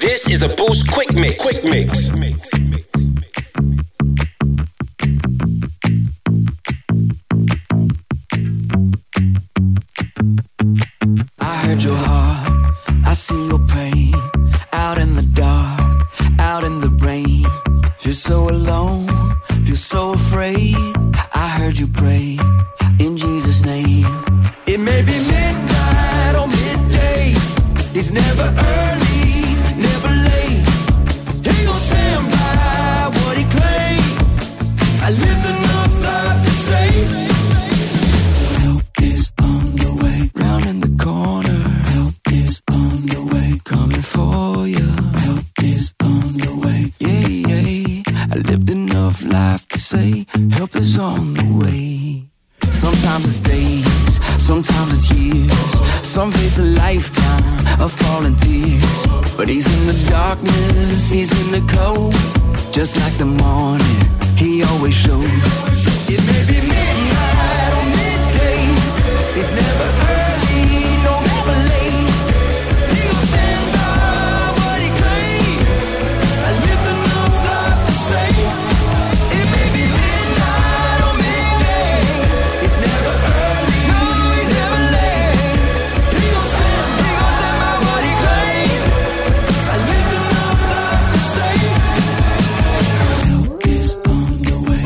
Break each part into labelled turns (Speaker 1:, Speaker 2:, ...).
Speaker 1: This is a Boost Quick Mix. Quick Mix.
Speaker 2: I heard your heart, I see your pain. Out in the dark, out in the rain. Feel so alone, feel so afraid. I heard you pray, in Jesus' name. It may be midnight or midday. It's never early, never late. He gon' stand by what he claimed. I lived enough life to say help is on the way. Round in the corner, help is on the way. Coming for you, help is on the way. Yeah, yeah. I lived enough life to say help is on the way. Sometimes it's days, sometimes it's years. Some face a lifetime of falling tears. But he's in the darkness, he's in the cold. Just like the morning, he always shows. It may be midnight or midday. It's never early, no never late. He'll stand by what he claimed. I lived enough life to say. It may be midnight or midday. It's never early, never late. He'll stand by what he claimed. I lived enough life to say. Help is on the way.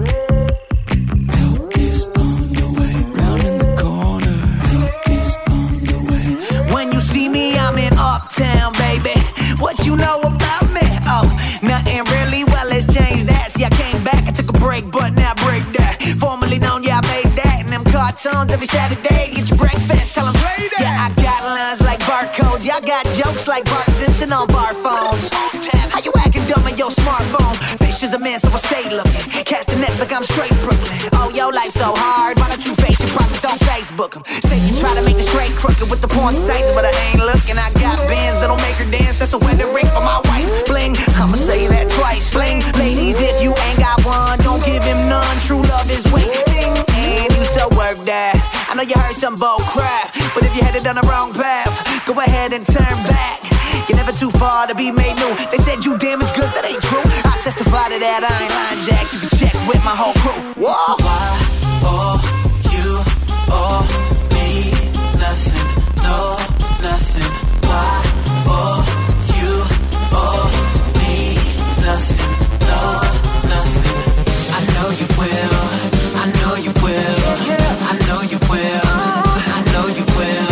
Speaker 2: Help is on the way. Round in the corner. Help is on the way.
Speaker 3: When you see me, I'm in Uptown, baby. What you know about me? Oh, nothing really. Well, let's change that. See, I came back, I took a break, but now break that. Formerly known, yeah, I made that. And them cartoons every Saturday. Get your breakfast, tell them play that. Yeah, I got lines like barcodes. Y'all got jokes like Bart Simpson on bar phones. How you acting dumb on your smartphone? Fish is a man, so I stay looking. Cast the nets like I'm straight Brooklyn. Oh, your life so hard. Why don't you face your problems? Don't Facebook them. Say you try to make the straight crooked with the porn sites, but I ain't looking. I got bands that'll make her dance. That's a wedding ring for my wife. Bling, I'ma say that twice. Bling, ladies, if you ain't got one, don't give him none. True love is waiting, and you so work that. I know you heard some bull crap, but if you headed down the wrong path, go ahead and turn back. You're never too far to be made new. They said you damaged goods, that ain't true. I testify to that, I ain't lying, Jack. You can check with my whole crew. Whoa.
Speaker 2: Why owe you owe me nothing? No, nothing. Why owe you owe me nothing? No, nothing. I know you will. I know you will. I know you will. I know you will.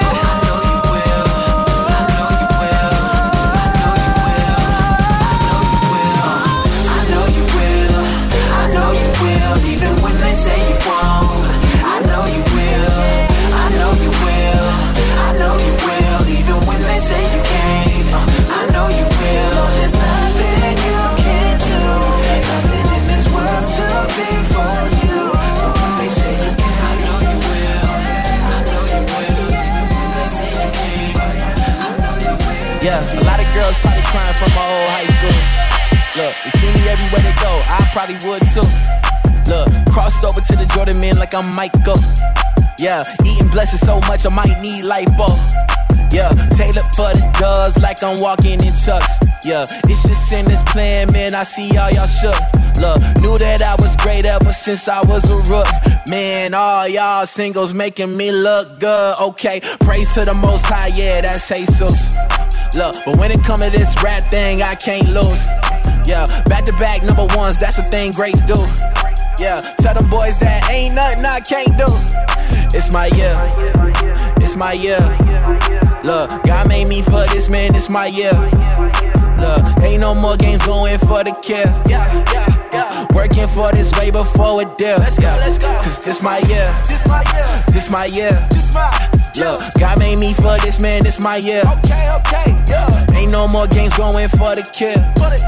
Speaker 4: Yeah, a lot of girls probably crying from my old high school. Look, they see me everywhere they go, I probably would too. Look, crossed over to the Jordan men like I'm Michael. Yeah, eating blessings so much I might need lipo. Yeah, tailored for the doves like I'm walking in chucks. Yeah, it's just in this plan, man, I see all y'all shook. Look, knew that I was great ever since I was a rook. Man, all y'all singles making me look good. Okay, praise to the Most High, yeah, that's Jesus. Look, but when it come to this rap thing, I can't lose. Yeah, back-to-back number ones, that's the thing greats do. Yeah, tell them boys that ain't nothing I can't do. It's my year, it's my year. Look, God made me for this, man, it's my year. Look, ain't no more games going for the kill. Working for this way before a deal. Let's go, let's go. Cause this my year, this my year, this my year. Look, God made me for this, man, this my year. Okay, yeah. Ain't no more games going for the kill.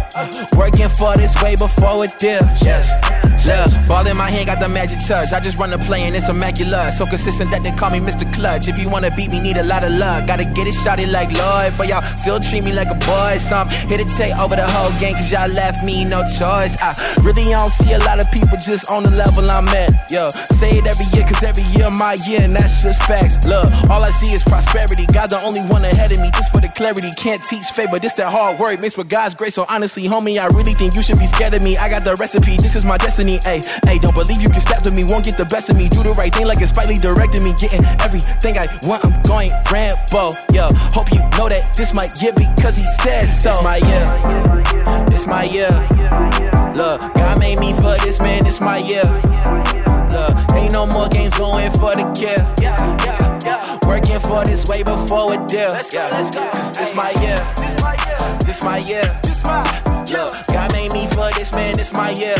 Speaker 4: Working for this way before it deal. Look, ball in my hand, got the magic touch. I just run the play and it's immaculate. So consistent that they call me Mr. Clutch. If you wanna beat me, need a lot of luck. Gotta get it shotted like Lloyd, but y'all still treat me like a boy. So I'm here to take over the whole game, cause y'all left me no choice. I really don't see a lot of people just on the level I'm at. Yo, say it every year, cause every year my year, and that's just facts. Look, all I see is prosperity. God the only one ahead of me, just for the clarity. Can't teach faith, but this that hard work mixed with God's grace. So honestly, homie, I really think you should be scared of me. I got the recipe, this is my destiny. Ayy, don't believe you can step to me, won't get the best of me. Do the right thing like it's slightly directing me. Getting everything I want, I'm going Rambo. Yo, hope you know that this my year because he says so. This my year, this my year. Look, God made me for this, man, this my year. Look, ain't no more games going for the kill. Working for this way before it deal. Let's go. Cause this my year, this my year. Look, God made me for this, man, this my year.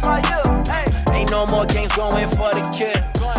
Speaker 4: Ain't no more games going for the kill.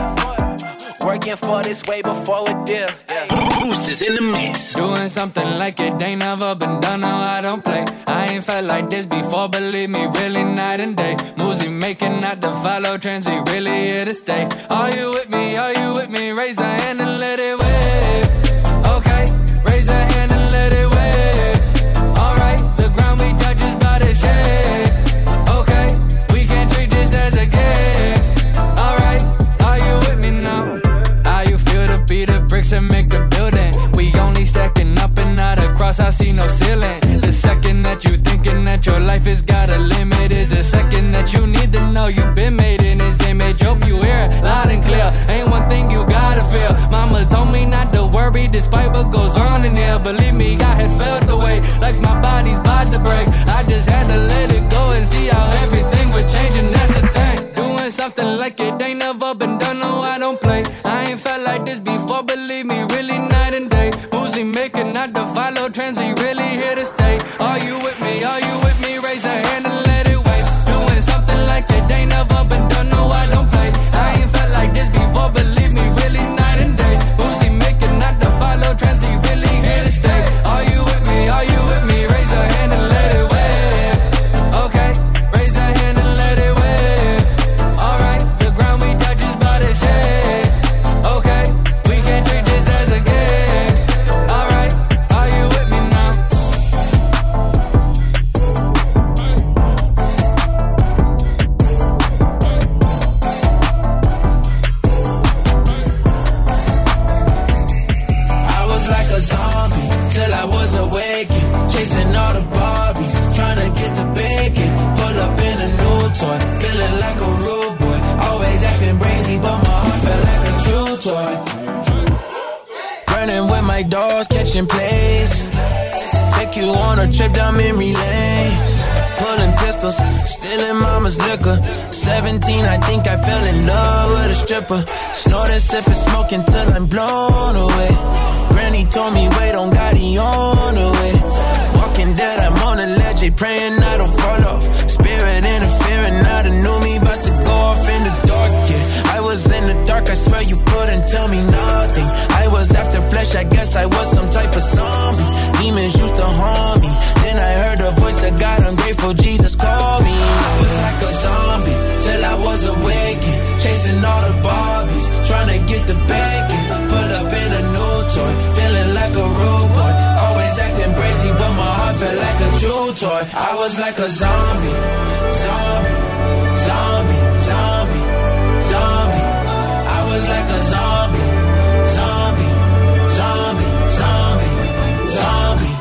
Speaker 4: Working for this way before it deal.
Speaker 1: Boost is in the mix.
Speaker 5: Doing something like it ain't never been done, no, I don't play. I ain't felt like this before, believe me, really night and day. Moves making not to follow trends, we really here to stay. Are you with me? Are you with me? Raise a hand and let it wave. Okay, raise a hand and let it wave. Alright, the ground we touch is about to shake. Okay, we can't treat this as a game. Alright, are you with me now? How you feel to be the bricks and make the building? We only stacking up and not across, I see no ceiling. The second that you thinking that your life has got a limit is the second that you need to know you've been made in his image. Hope you hear it loud and clear. Ain't one thing you gotta feel. Mama told me not to worry despite what goes on in here. Believe me, I had felt the way like my body's about to break. I just had to let it go and see how everything would change, and that's the thing. Doing something like it ain't never been done, no, I don't play. I ain't felt like this before, believe me, really night and day. Moves we making not to follow trends, we really here to stay. Are you with me? Are you with me? Raise a hand and let it wave. Doing something like it ain't never been done, no, I don't play. I ain't felt like this before, believe me, really night and day. Moves we making not to follow trends, we really here to stay. Are you with me? Are you with me? Raise a hand and let it wave. Okay, raise a hand and let it wave. Alright, the ground we touch is about to shake. Okay, we can't treat this as a game. Alright, are you with me now?
Speaker 2: I was like a zombie till I was awakened, chasing all the Barbies, trying to get the bacon. Pull up in a new toy, feeling like a rude boy. Always acting crazy, but my heart felt like a true toy. Running with my dogs, catching plays. Take you on a trip down memory lane. Pulling pistols, stealing mama's liquor. 17, I think I fell in love with a stripper. Snorting, sipping, smoking till I'm blown away. Granny told me, wait on God, he on the way. Walking dead, I'm on the ledge, they praying I don't fall off. Spirit interfering, now the knew me about to go off in the dark, yeah. I was in the dark, I swear you couldn't tell me nothing. I was after flesh, I guess I was some type of zombie. Demons used to harm me. Then I heard a voice of God, I'm grateful Jesus called me. I was like a zombie till I was awakened, chasing all the Barbies, trying to get the bacon. Pull up in a new toy, feeling like a rude boy. Always acting crazy, but my heart felt like a true toy. I was like a zombie, zombie, zombie, zombie, zombie. I was like a zombie, zombie, zombie, zombie, zombie.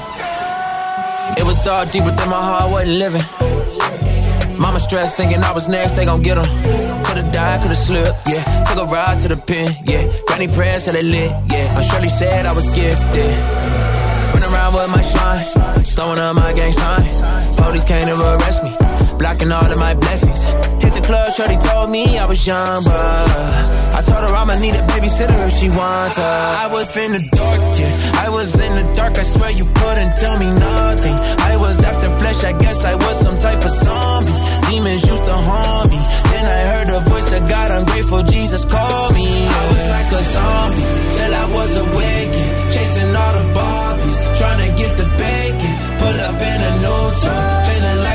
Speaker 2: It was dark deep within my heart, wasn't living. Mama stressed, thinking I was next, they gon' get him. Could've died, could've slipped, yeah. Took a ride to the pen, yeah. Granny prayers till they lit, yeah. I'm Shirley said I was gifted. Run around with my shine, throwing up my gang signs. Police can't ever arrest me, blocking all of my blessings. Hit the club, Shorty told me I was young, but I told her I'ma need a babysitter if she wants her. I was in the dark, yeah. I was in the dark, I swear you couldn't tell me nothing. I was after flesh, I guess I was some type of zombie. Demons used to harm me. Then I heard a voice of God, I'm grateful Jesus called me. I was like a zombie till I was awakened, chasing all the Barbies, trying to get the bacon. Pull up in a new toy, feeling like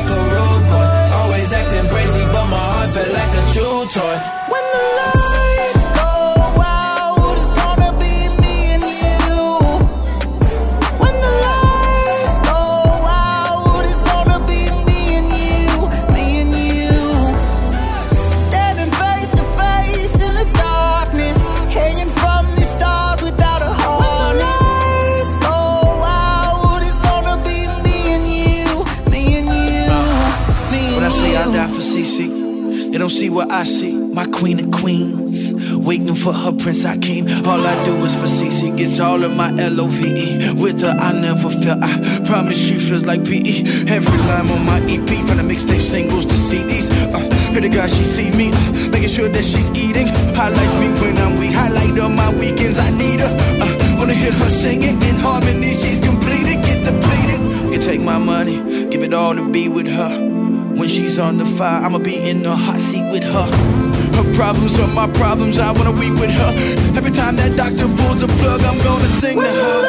Speaker 6: seat. They don't see what I see. My queen of queens, waiting for her Prince Hakeem. All I do is for CC, gets all of my LOVE. With her, I never felt. I promise she feels like PE. Every line on my EP, from the mixtape singles to CDs. Pray to God she see me, making sure that she's eating. Highlights me when I'm weak. Highlight of my weekends, I need her. Wanna hear her singing in harmony. She's completed, get depleted. Can take my money, give it all to be with her. When she's on the fire, I'ma be in the hot seat with her. Her problems are my problems, I wanna weep with her. Every time that doctor pulls the plug, I'm gonna sing to her.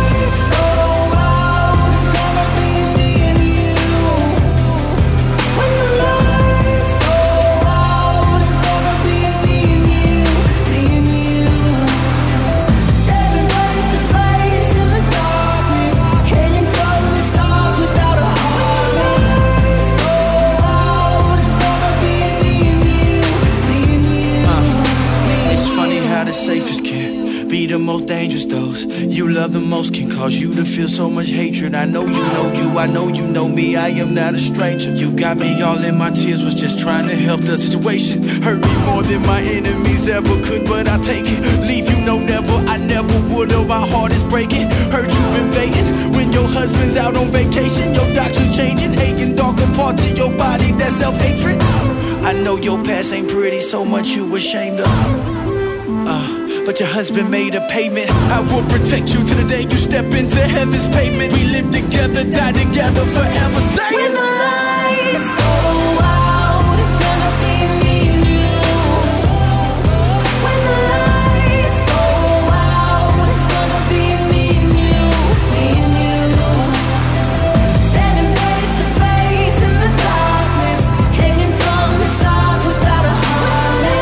Speaker 6: The safest can be the most dangerous. Those you love the most can cause you to feel so much hatred. I know you know you, I know you know me. I am not a stranger. You got me all in my tears, was just trying to help the situation. Hurt me more than my enemies ever could, but I'll take it. Leave you, no never, I never would. Oh, my heart is breaking. Heard you've been baiting when your husband's out on vacation. Your doctor changing, hating darker parts of your body. That's self-hatred. I know your past ain't pretty, so much you ashamed of. But your husband made a payment. I will protect you till the day you step into heaven's pavement. We live together, die together, forever. Say
Speaker 3: when the lights go out, it's gonna be me and you. When the lights go out, it's gonna be me and you, me and you. Standing face to face in the darkness, hanging from the stars without a harness.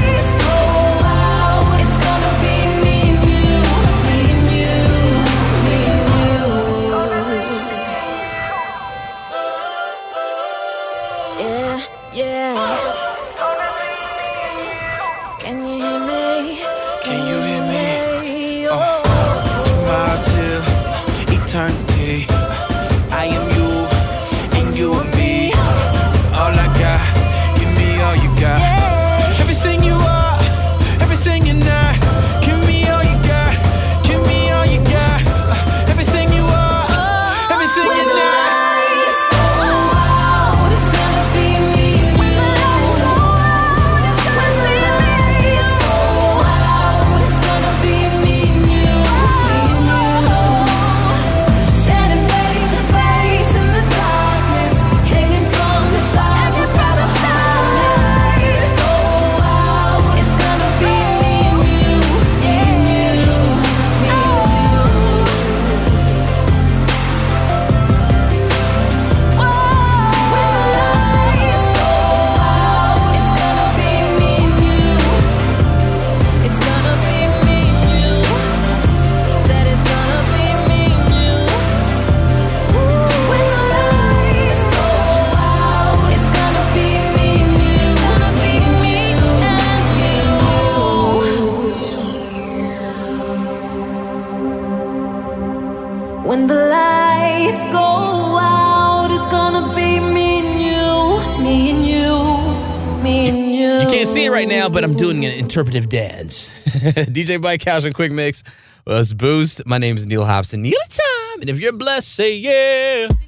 Speaker 6: I am you, and you and me. All I got, give me all you got. Everything you are, everything you're not. Give me all you got, give me all you got. Everything you are, everything you're not.
Speaker 3: When the lights go out, it's gonna be me and you, me and you, me and you.
Speaker 7: You can't see it right now, but I'm doing an interpretive dance. DJ Mike House and Quick Mix was Boost. My name is Neil Hobson. Neil time. And if you're blessed, say yeah.